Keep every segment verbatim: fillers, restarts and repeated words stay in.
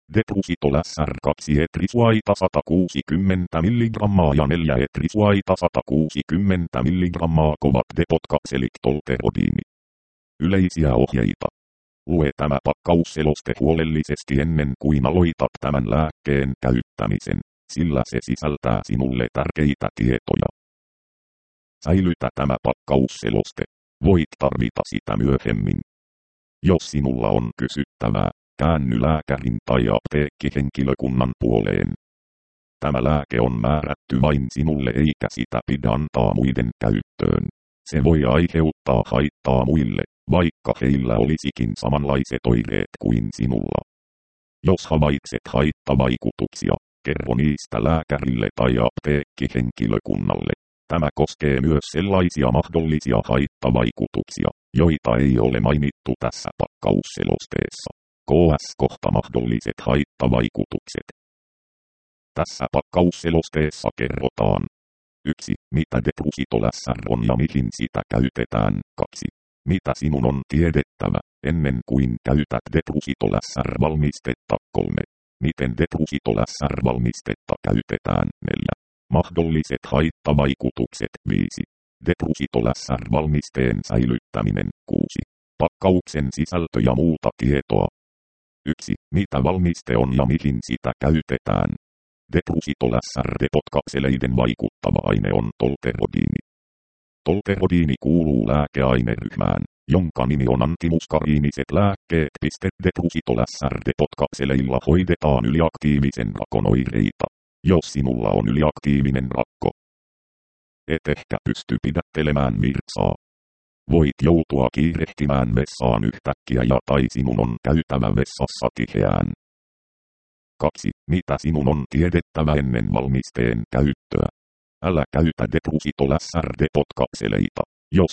Detrusitol S R kaksi etrisuaita sata kuusikymmentä milligrammaa ja neljä etrisuaita sata kuusikymmentä milligrammaa kovat depot kapselit tolterodiini. Yleisiä ohjeita. Lue tämä pakkausseloste huolellisesti ennen kuin aloitat tämän lääkkeen käyttämisen, sillä se sisältää sinulle tärkeitä tietoja. Säilytä tämä pakkausseloste. Voit tarvita sitä myöhemmin. Jos sinulla on kysyttävää, käänny lääkärin tai apteekkihenkilökunnan puoleen. Tämä lääke on määrätty vain sinulle eikä sitä pidä antaa muiden käyttöön. Se voi aiheuttaa haittaa muille, vaikka heillä olisikin samanlaiset oireet kuin sinulla. Jos havaitset haittavaikutuksia, kerro niistä lääkärille tai apteekkihenkilökunnalle. Tämä koskee myös sellaisia mahdollisia haittavaikutuksia, joita ei ole mainittu tässä pakkausselosteessa. K S kohta mahdolliset haittavaikutukset. Tässä pakkausselosteessa kerrotaan. yksi. Mitä Detrusitol S R on ja mihin sitä käytetään. kaksi. Mitä sinun on tiedettävä, ennen kuin käytät Detrusitol S R-valmistetta. kolme. Miten Detrusitol S R-valmistetta käytetään. neljä. Mahdolliset haittavaikutukset. viisi. Detrusitol S R-valmisteen säilyttäminen. kuusi. Pakkauksen sisältö ja muuta tietoa. yksi. Mitä valmiste on ja mihin sitä käytetään. Detrusitol S R-depot-kapseleiden vaikuttava aine on tolterodiini. Tolterodiini kuuluu lääkeaineryhmään, jonka nimi on antimuskariiniset lääkkeet. Detrusitol S R-depot-kapseleilla hoidetaan yliaktiivisen rakon oireita. Jos sinulla on yliaktiivinen rakko, et ehkä pysty pidättelemään virtsaa. Voit joutua kiirehtimään vessaan yhtäkkiä ja tai sinun on käytävä vessassa tiheään. kaksi. Mitä sinun on tiedettävä ennen valmisteen käyttöä? Älä käytä Detrusitol S R-depot-kapseleita, jos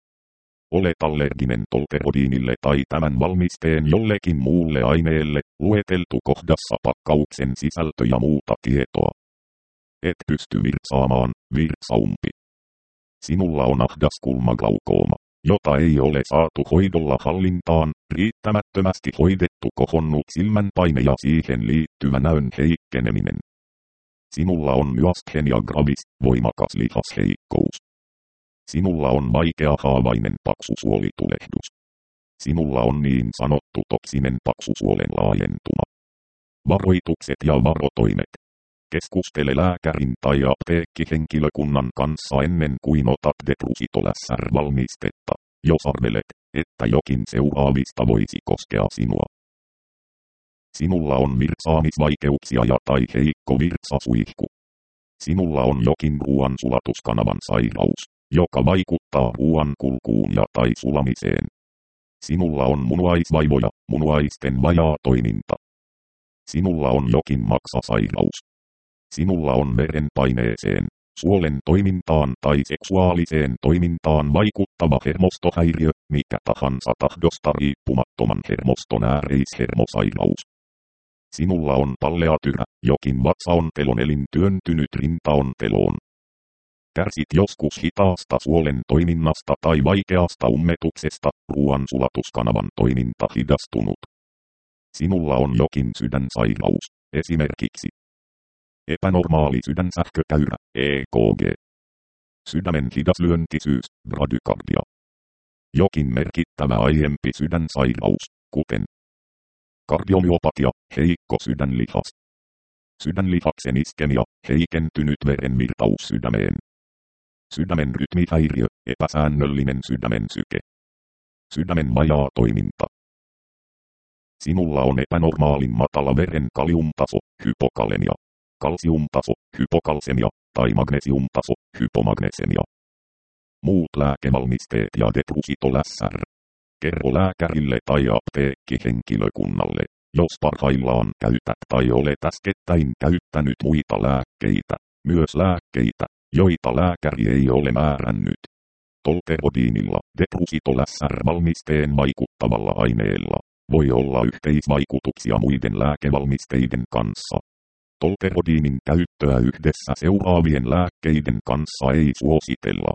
olet allerginen tolterodiinille tai tämän valmisteen jollekin muulle aineelle, lueteltu kohdassa pakkauksen sisältö ja muuta tietoa. Et pysty virtsaamaan, virtsaumpi. Sinulla on ahdaskulmaglaukooma, jota ei ole saatu hoidolla hallintaan, riittämättömästi hoidettu kohonnut silmänpaine ja siihen liittyvä näön heikkeneminen. Sinulla on myasthenia gravis, voimakas lihasheikkous. Sinulla on vaikea haavainen paksusuolitulehdus. Sinulla on niin sanottu toksinen paksusuolen laajentuma. Varoitukset ja varotoimet. Keskustele lääkärin tai apteekkihenkilökunnan kanssa ennen kuin otat Detrusitol S R-valmistetta, jos arvelet, että jokin seuraavista voisi koskea sinua. Sinulla on virtsaamisvaikeuksia ja tai heikko virtsasuihku. Sinulla on jokin ruoansulatuskanavan sairaus, joka vaikuttaa ruoan kulkuun ja tai sulamiseen. Sinulla on munuaisvaivoja, munuaisten vajaa toiminta. Sinulla on jokin maksasairaus. Sinulla on verenpaineeseen, suolen toimintaan tai seksuaaliseen toimintaan vaikuttava hermostohäiriö, mikä tahansa tahdosta riippumattoman hermoston ääreishermosairaus. Sinulla on palleatyrä, jokin vatsaontelonelin työntynyt rintaonteloon. Kärsit joskus hitaasta suolen toiminnasta tai vaikeasta ummetuksesta, ruoansulatuskanavan toiminta hidastunut. Sinulla on jokin sydänsairaus, esimerkiksi epänormaali sydänsähkökäyrä, E K G. Sydämen hidaslyöntisyys, bradykardia. Jokin merkittävä aiempi sydänsairaus, kuten kardiomyopatia, heikko sydänlihas. Sydänlihaksen iskemia, heikentynyt verenvirtaus sydämeen. Sydämen rytmihäiriö, epäsäännöllinen sydämen syke. Sydämen vajaa toiminta. Sinulla on epänormaalin matala veren kaliumtaso, hypokalemia. Kalsiumtaso, hypokalsemia, tai magnesiumtaso, hypomagnesemia. Muut lääkevalmisteet ja Detrusitol S R. Kerro lääkärille tai apteekkihenkilökunnalle, jos parhaillaan käytät tai olet äskettäin käyttänyt muita lääkkeitä, myös lääkkeitä, joita lääkäri ei ole määrännyt. Tolterodiinilla, Detrusitol S R-valmisteen vaikuttavalla aineella, voi olla yhteisvaikutuksia muiden lääkevalmisteiden kanssa. Tolterodiinin käyttöä yhdessä seuraavien lääkkeiden kanssa ei suositella.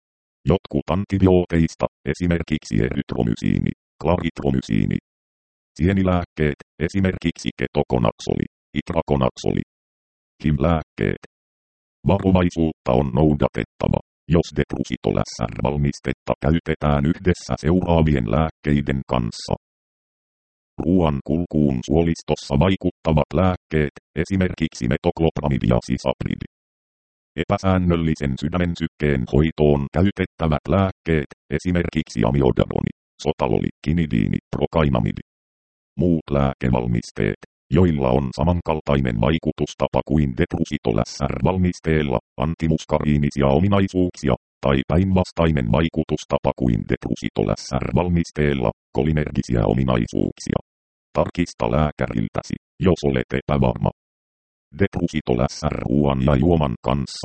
Jotkut antibiooteista, esimerkiksi erytromysiini, klaritromysiini, Sienilääkkeet, esimerkiksi ketokonaksoli, itrakonaksoli. H I V-lääkkeet. Varovaisuutta on noudatettava, jos detrusitolässär-valmistetta käytetään yhdessä seuraavien lääkkeiden kanssa. Ruoan kulkuun suolistossa vaikuttavat lääkkeet, esimerkiksi metoklopramidi ja sisapridi. Epäsäännöllisen sydämensykkeen hoitoon käytettävät lääkkeet, esimerkiksi amiodaroni, sotaloli, kinidiini, prokainamidi. Muut lääkevalmisteet, joilla on samankaltainen vaikutustapa kuin detrusitolässär-valmisteella, antimuskariinisia ominaisuuksia, tai päinvastainen vaikutustapa kuin detrusitolässär-valmisteella, kolinergisiä ominaisuuksia. Tarkista lääkäriltäsi, jos olet epävarma. Detrusitolässär-ruoan ja juoman kanssa.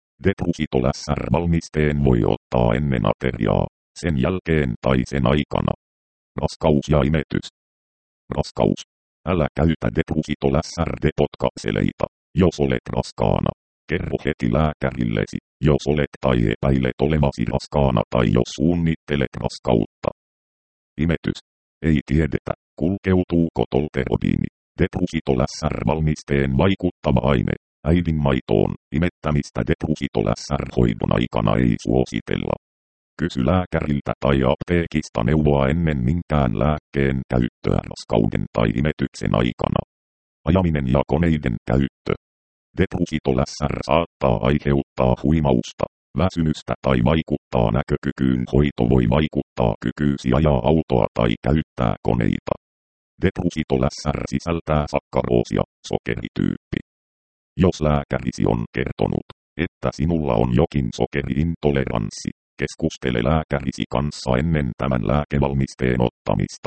Detrusitolässär-valmisteen voi ottaa ennen ateriaa, sen jälkeen tai sen aikana. Raskaus ja imetys. Raskaus. Älä käytä detrusitolässär-depotkapseleita, jos olet raskaana. Kerro heti lääkärillesi, jos olet tai epäilet olevasi raskaana tai jos suunnittelet raskautta. Imetys. Ei tiedetä, kulkeutuuko tolterodiini, detrusitolässär-valmisteen vaikuttava aine, äidinmaitoon. Imettämistä detrusitolässär-hoidon aikana ei suositella. Kysy lääkäriltä tai apteekista neuvoa ennen minkään lääkkeen käyttöä raskauden tai imetyksen aikana. Ajaminen ja koneiden käyttö. Detrusitolässär saattaa aiheuttaa huimausta, väsymystä tai vaikuttaa näkökykyyn. Hoito voi vaikuttaa kykyysi ajaa autoa tai käyttää koneita. Detrusitolässär sisältää sakkaroosia, sokerityyppi. Jos lääkärisi on kertonut, että sinulla on jokin sokeriintoleranssi, keskustele lääkärisi kanssa ennen tämän lääkevalmisteen ottamista.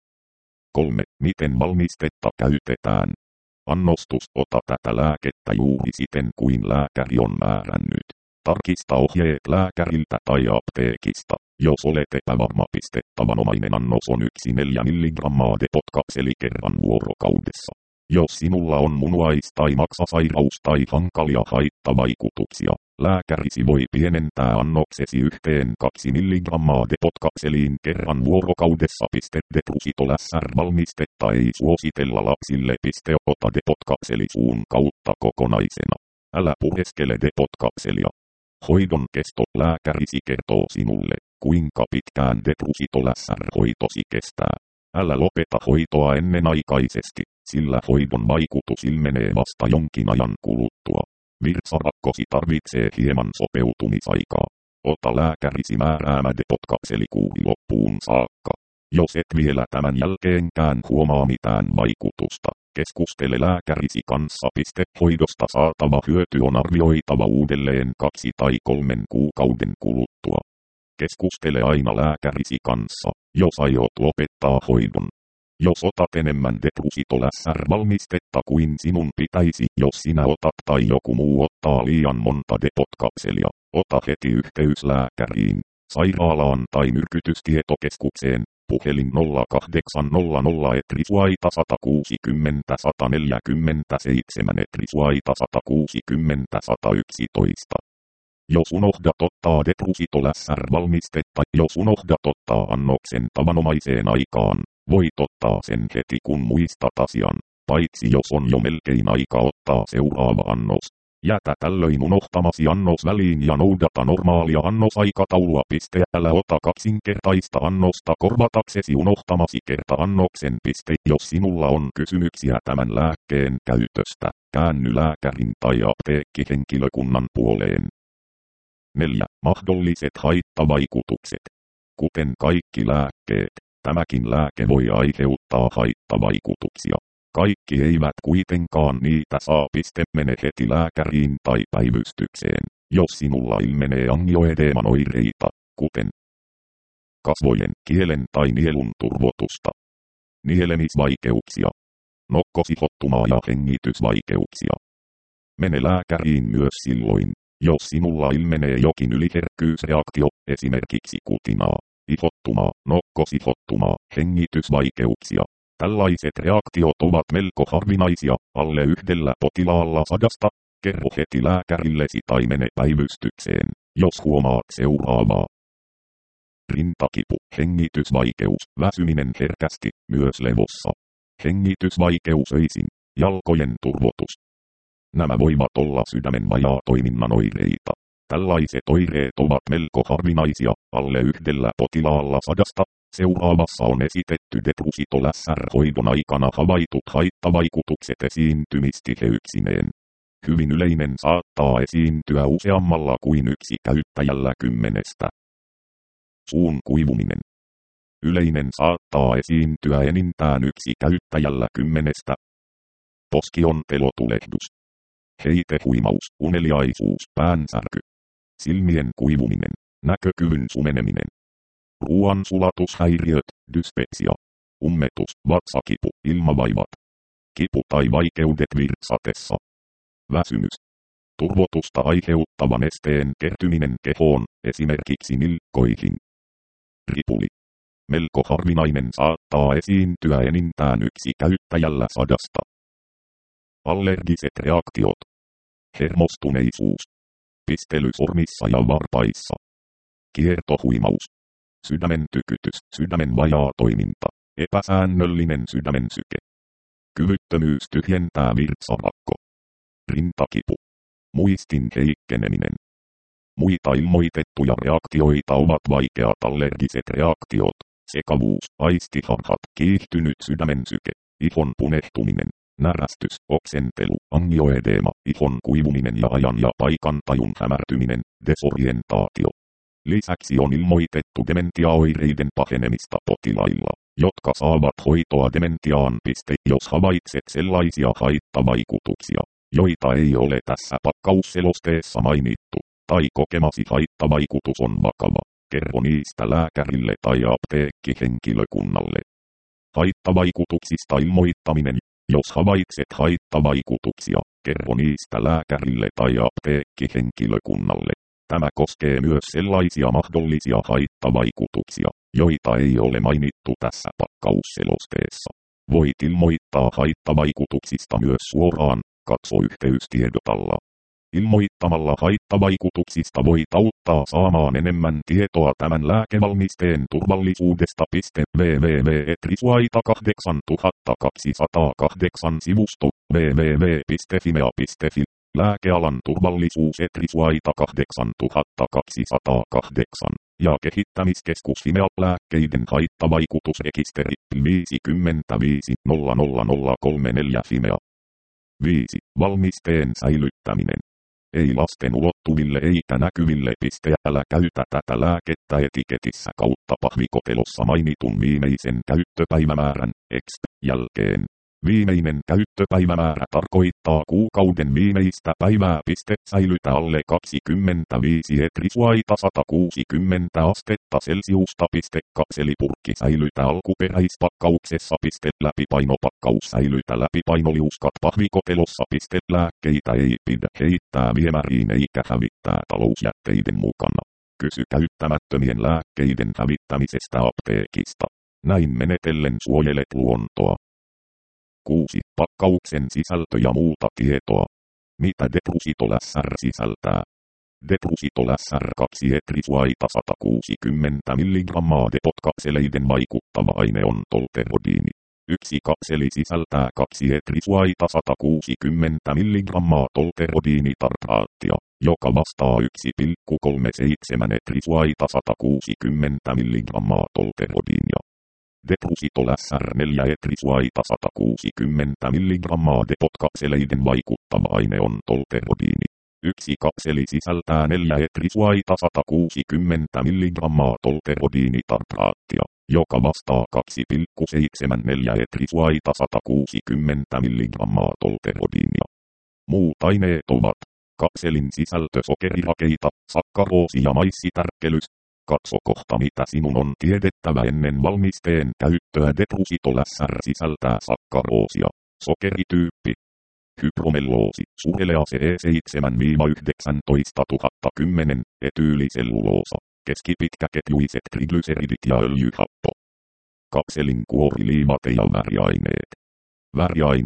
kolme. Miten valmistetta käytetään? Annostus. Ota tätä lääkettä juuri siten kuin lääkäri on määrännyt. Tarkista ohjeet lääkäriltä tai apteekista. Jos olet epävarma, piste tavanomainen annos on yksi pilkku neljä milligrammaa depotkapseli kerran vuorokaudessa. Jos sinulla on munuais- tai maksasairaus tai hankalia haittavaikutuksia, lääkärisi voi pienentää annoksesi yhteen kaksi milligrammaa depotkapseliin kerran vuorokaudessa. Detrusitolässär-valmistetta ei suositella lapsille. Ota depotkapseli suun kautta kokonaisena. Älä pureskele depotkapselia. Hoidon kesto. Lääkärisi kertoo sinulle, kuinka pitkään detrusitolässär-hoitosi kestää. Älä lopeta hoitoa ennenaikaisesti, sillä hoidon vaikutus ilmenee vasta jonkin ajan kuluttua. Virtsarakkosi tarvitsee hieman sopeutumisaikaa. Ota lääkärisi määräämä depotkapselikuuri loppuun saakka. Jos et vielä tämän jälkeenkään huomaa mitään vaikutusta, keskustele lääkärisi kanssa. Hoidosta saatava hyöty on arvioitava uudelleen kaksi tai kolmen kuukauden kuluttua. Keskustele aina lääkärisi kanssa, jos aiot lopettaa hoidon. Jos otat enemmän detrusitolässär-valmistetta kuin sinun pitäisi, jos sinä otat tai joku muu ottaa liian monta depotkapselia, ota heti yhteys lääkäriin, sairaalaan tai myrkytystietokeskukseen, puhelin nolla kahdeksan nolla nolla etrisuaita sata kuusikymmentä sata neljäkymmentäseitsemän etrisuaita sata kuusikymmentä sata yksitoista. Jos unohdat ottaa detrusitolässär-valmistetta, jos unohdat ottaa annoksen tavanomaiseen aikaan, voit ottaa sen heti kun muistat asian, paitsi jos on jo melkein aika ottaa seuraava annos. Jätä tällöin unohtamasi annos väliin ja noudata normaalia annosaikataulua. Älä ota kaksinkertaista annosta korvataksesi unohtamasi kerta-annoksen. Jos sinulla on kysymyksiä tämän lääkkeen käytöstä, käänny lääkärin tai apteekkihenkilökunnan puoleen. neljä. Mahdolliset haittavaikutukset. Kuten kaikki lääkkeet, tämäkin lääke voi aiheuttaa haittavaikutuksia. Kaikki eivät kuitenkaan niitä saa. Mene heti lääkäriin tai päivystykseen, jos sinulla ilmenee angioedeeman oireita, kuten kasvojen, kielen tai nielun turvotusta, nielemisvaikeuksia, nokkosihottumaa ja hengitysvaikeuksia. Mene lääkäriin myös silloin, jos sinulla ilmenee jokin yliherkkyysreaktio, esimerkiksi kutinaa, ihottumaa, nokkosihottumaa, hengitysvaikeuksia. Tällaiset reaktiot ovat melko harvinaisia, alle yhdellä potilaalla sadasta. Kerro heti lääkärillesi tai mene päivystykseen, jos huomaat seuraavaa. rintakipu, hengitysvaikeus, väsyminen herkästi, myös levossa. Hengitysvaikeus öisin, jalkojen turvotus. Nämä voivat olla sydämen vajaatoiminnan oireita. Tällaiset oireet ovat melko harvinaisia, alle yhdellä potilaalla sadasta. Seuraavassa on esitetty deprusitolässär-hoidon aikana havaitut haittavaikutukset esiintymistiheyksineen. Hyvin yleinen saattaa esiintyä useammalla kuin yksi käyttäjällä kymmenestä. Suun kuivuminen. Yleinen saattaa esiintyä enintään yksi käyttäjällä kymmenestä. Poskion telotulehdus. Heitehuimaus, uneliaisuus, päänsärky. Silmien kuivuminen, näkökyvyn sumeneminen. Ruoansulatushäiriöt, dyspepsia. Ummetus, vatsakipu, ilmavaivat. Kipu tai vaikeudet virtsatessa. Väsymys. Turvotusta aiheuttava nesteen kertyminen kehoon, esimerkiksi nilkkoihin. Ripuli. Melko harvinainen saattaa esiintyä enintään yksi käyttäjällä sadasta. Allergiset reaktiot. Hermostuneisuus. Pistely sormissa ja varpaissa. Kiertohuimaus. Sydämen tykytys, sydämen vajaa toiminta, epäsäännöllinen sydämen syke. Kyvyttömyys tyhjentää virtsarakko. Rintakipu. Muistin heikkeneminen. Muita ilmoitettuja reaktioita ovat vaikeat allergiset reaktiot, sekavuus, aistiharhat, kiihtynyt sydämen syke, ihon punehtuminen, närästys, oksentelu, angioedeema, ihon kuivuminen ja ajan ja paikan tajun hämärtyminen, desorientaatio. Lisäksi on ilmoitettu dementiaoireiden pahenemista potilailla, jotka saavat hoitoa dementiaan. Jos havaitset sellaisia haittavaikutuksia, joita ei ole tässä pakkausselosteessa mainittu, tai kokemasi haittavaikutus on vakava, kerro niistä lääkärille tai apteekkihenkilökunnalle. Haittavaikutuksista ilmoittaminen. Jos havaitset haittavaikutuksia, kerro niistä lääkärille tai apteekkihenkilökunnalle. Tämä koskee myös sellaisia mahdollisia haittavaikutuksia, joita ei ole mainittu tässä pakkausselosteessa. Voit ilmoittaa haittavaikutuksista myös suoraan, katso yhteystiedot alla. Ilmoittamalla haittavaikutuksista voit auttaa saamaan enemmän tietoa tämän lääkevalmisteen turvallisuudesta. www piste etrisuaita kahdeksantuhattakaksisataakahdeksan sivusto www piste fimea piste fi. Lääkealan turvallisuus Etrisuaita kahdeksantuhattakaksisataakahdeksan ja kehittämiskeskus Fimea lääkkeiden haittavaikutusrekisteri viisikymmentäviisi nolla nolla nolla kolmekymmentäneljä Fimea. viisi. Valmisteen säilyttäminen. Ei lasten ulottuville eikä näkyville. Älä käytä tätä lääkettä etiketissä kautta pahvikotelossa mainitun viimeisen käyttöpäivämäärän X jälkeen. Viimeinen käyttöpäivämäärä tarkoittaa kuukauden viimeistä päivää. Säilytä alle kaksikymmentäviisi Etrisuaita sata kuusikymmentä astetta Celsiusta. Kapselipurkki säilytä alkuperäispakkauksessa. Läpipainopakkaus säilytä läpipainoliuskat pahvikotelossa. Lääkkeitä ei pidä heittää viemäriin eikä hävittää talousjätteiden mukana. Kysy käyttämättömien lääkkeiden hävittämisestä apteekista. Näin menetellen suojelet luontoa. kuusi. Pakkauksen sisältö ja muuta tietoa. Mitä deprusitolässär sisältää? Deprusitolässär kaksi Etrisuaita sata kuusikymmentä milligrammaa Depot-kapseleiden vaikuttava aine on tolterodiini. Yksi kapseli sisältää kaksi Etrisuaita sata kuusikymmentä milligrammaa tolterodiinitartraattia, joka vastaa yksi pilkku kolmekymmentäseitsemän Etrisuaita sata kuusikymmentä milligrammaa tolterodiinia. Deprusitolässär neljä Etrisuaita sata kuusikymmentä milligrammaa Depot-kapseleiden vaikuttava aine on tolterodiini. Yksi kapseli sisältää neljä Etrisuaita sata kuusikymmentä milligrammaa tolterodiinitartraattia, joka vastaa kaksi pilkku seitsemänkymmentäneljä Etrisuaita sata kuusikymmentä milligrammaa tolterodiinia. Muut aineet ovat kapselin sisältö sokerirakeita, sakkaroosi ja maissitärkkelys. Katso kohta mitä sinun on tiedettävä ennen valmisteen käyttöä. Deprusitolässär sisältää sakkaroosia, sokerityyppi, hypromelloosi, surelease E seitsemän yhdeksäntoista tuhatta kymmenen, etyyliselluloosa, keskipitkäketjuiset triglyceridit ja öljyhappo. Kapselin kuoriliivat ja väriaineet. Väriaineet,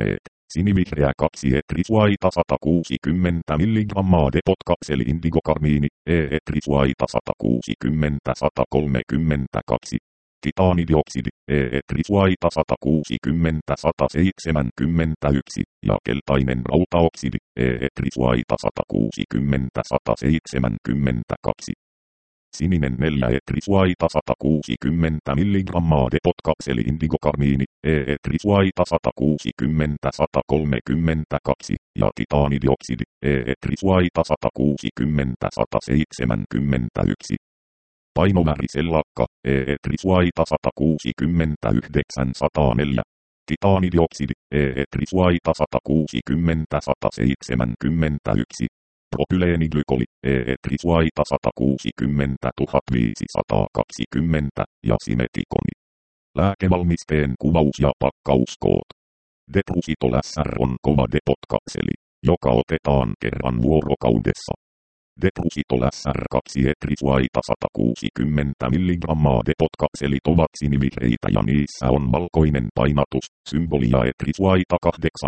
Sinivihreä kaksi etrisvaita sata kuusikymmentä milligrammaa depotkapseli indigokarmiini, E-etrisvaita sata kuusikymmentä sata kolmekymmentäkaksi. Titaanidioksidi, E-etrisvaita sata kuusikymmentä sata seitsemänkymmentäyksi, ja keltainen rautaoksidi, E-etrisvaita sata kuusikymmentä sata seitsemänkymmentäkaksi. Sininen neljä etrisvaita sata kuusikymmentä milligrammaa depotkapseli indigokarmiini, E-etrisvaita sata kuusikymmentä sata kolmekymmentäkaksi, ja titaanidioksidi, E-etrisvaita sata kuusikymmentä sata seitsemänkymmentäyksi. Painovärisellakka, E-etrisvaita sata kuusikymmentäyhdeksän sata neljä. Titaanidioksidi, E-etrisvaita sata kuusikymmentä sata seitsemänkymmentäyksi. Propyleeniglikoli, E-etrisvaita sata kuusikymmentä tuhatviisisataakaksikymmentä, ja simetikoni. Lääkevalmisteen kuvaus ja pakkauskoot. Detrusitol S R on kova depotkapseli, joka otetaan kerran vuorokaudessa. Detrusitol S R kaksi etrisvaita sata kuusikymmentä milligrammaa depotkapselit ovat sinivihreitä ja niissä on valkoinen painatus, symboli ja etrisvaita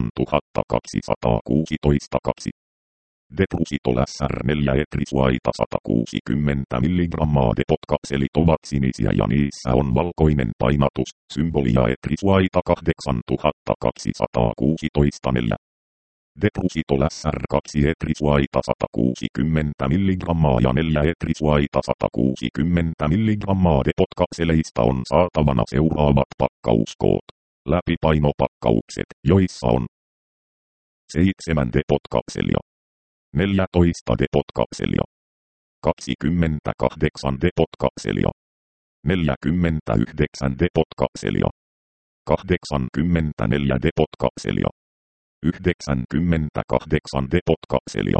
kahdeksantuhattakaksisataakuusitoista kaksi. Detrusitol S R neljä etrisvaita sata kuusikymmentä milligrammaa depotkapselit ovat sinisiä ja niissä on valkoinen painatus, symboli ja etrisvaita kahdeksantuhattakaksisataakuusitoista neljä. Detrusitol S R kaksi etrisvaita sata kuusikymmentä milligrammaa ja neljä etrisvaita sata kuusikymmentä milligrammaa depotkapseleista on saatavana seuraavat pakkauskoot. Läpipainopakkaukset, joissa on seitsemän depotkapselia, neljätoista depotkapselia, kaksikymmentäkahdeksan depotkapselia, neljäkymmentäyhdeksän depotkapselia, kahdeksankymmentäneljä depotkapselia, yhdeksänkymmentäkahdeksan depotkapselia,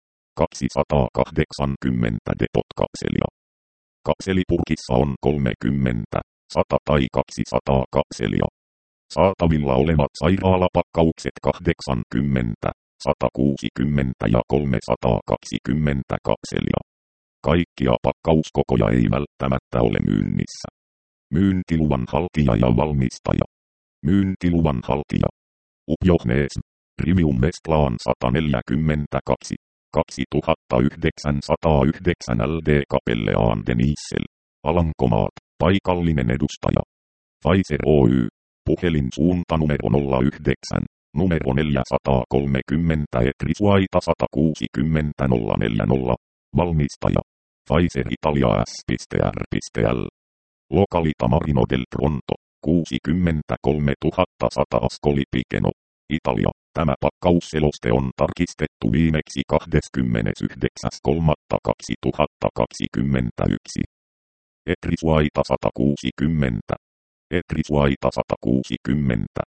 kaksisataakahdeksankymmentä depotkapselia. Kapselipurkissa on kolmekymmentä, sata tai kaksisataa kapselia. Saatavilla olevat sairaalapakkaukset kahdeksankymmentä, sata kuusikymmentä ja kolmesataakaksikymmentä kapselia. Kaikkia pakkauskokoja ei välttämättä ole myynnissä. Myyntiluvan haltija ja valmistaja. Myyntiluvan haltija. Upjohnees, Trivium Westlaan sata neljäkymmentäkaksi, kaksituhattayhdeksänsataayhdeksän L D Capelle aan den Issel. Alankomaat, paikallinen edustaja. Pfizer Oy. Puhelin suuntanumero nolla yhdeksän, numero neljäsataakolmekymmentä etrisvaita sata kuusikymmentä nolla neljäkymmentä. Valmistaja. Pfizer Italia S R L. Località Marino del Tronto, kuusikymmentäkolmetuhattasata Ascoli Piceno, Italia. Tämä pakkausseloste on tarkistettu viimeksi kahdeskymmenesyhdeksäs kolmatta kaksituhattakaksikymmentäyksi. Etrisvaita sata kuusikymmentä. Etrisvaita sata kuusikymmentä.